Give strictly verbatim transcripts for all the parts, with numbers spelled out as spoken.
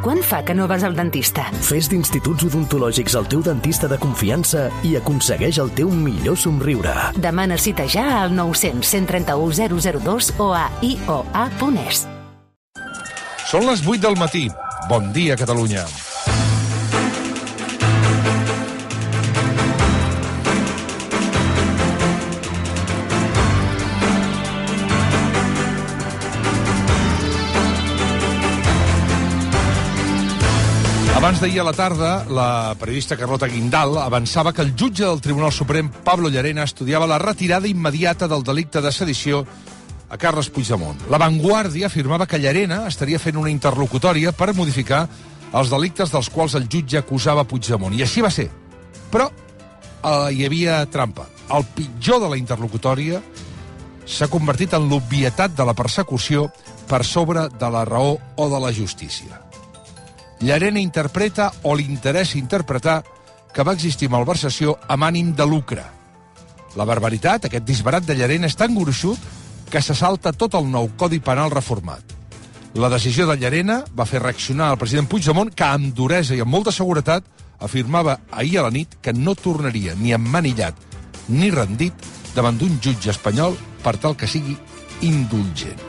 Quant fa que no vas al dentista? Fes d'Instituts Odontològics el teu dentista de confiança i aconsegueix el teu millor somriure. Demana cita ja al nou cents, cent trenta-u, zero zero dos o a i o a punt es. Són les vuit del matí. Bon dia, Catalunya. Abans d'ahir a la tarda, la periodista Carlota Guindal avançava que el jutge del Tribunal Suprem, Pablo Llarena, estudiava la retirada immediata del delicte de sedició a Carles Puigdemont. La Vanguardia afirmava que Llarena estaria fent una interlocutòria per modificar els delictes dels quals el jutge acusava Puigdemont. I així va ser. Però eh, hi havia trampa. El pitjor de la interlocutòria s'ha convertit en l'obvietat de la persecució per sobre de la raó o de la justícia. Llarena interpreta o li interessa interpretar que va existir malversació amb ànim de lucre. La barbaritat, aquest disbarat de Llarena, és tan gruixut que se salta tot el nou Codi Penal reformat. La decisió de Llarena va fer reaccionar el president Puigdemont, que amb duresa i amb molta seguretat afirmava ahir a la nit que no tornaria ni emmanillat ni rendit davant d'un jutge espanyol per tal que sigui indulgent.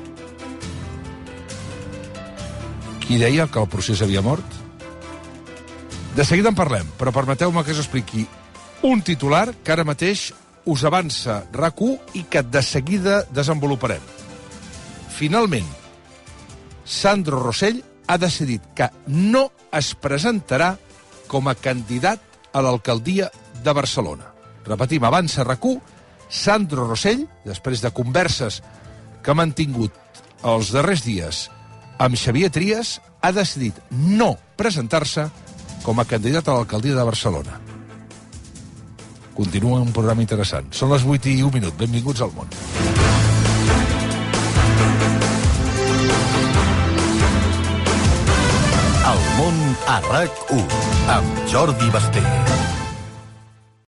Qui deia que el procés havia mort? De seguida en parlem, però permeteu-me que us expliqui un titular que ara mateix us avança RAC1 i que de seguida desenvoluparem. Finalment, Sandro Rosell ha decidit que no es presentarà com a candidat a l'alcaldia de Barcelona. Repetim, avança RAC1, Sandro Rosell, després de converses que ha mantingut els darrers dies amb Xavier Trias, ha decidit no presentar-se com a candidat a l'alcaldia de Barcelona. Continua un programa interessant. Són les vuit i un minut. Benvinguts al món. El món a RAC1 amb Jordi Basté.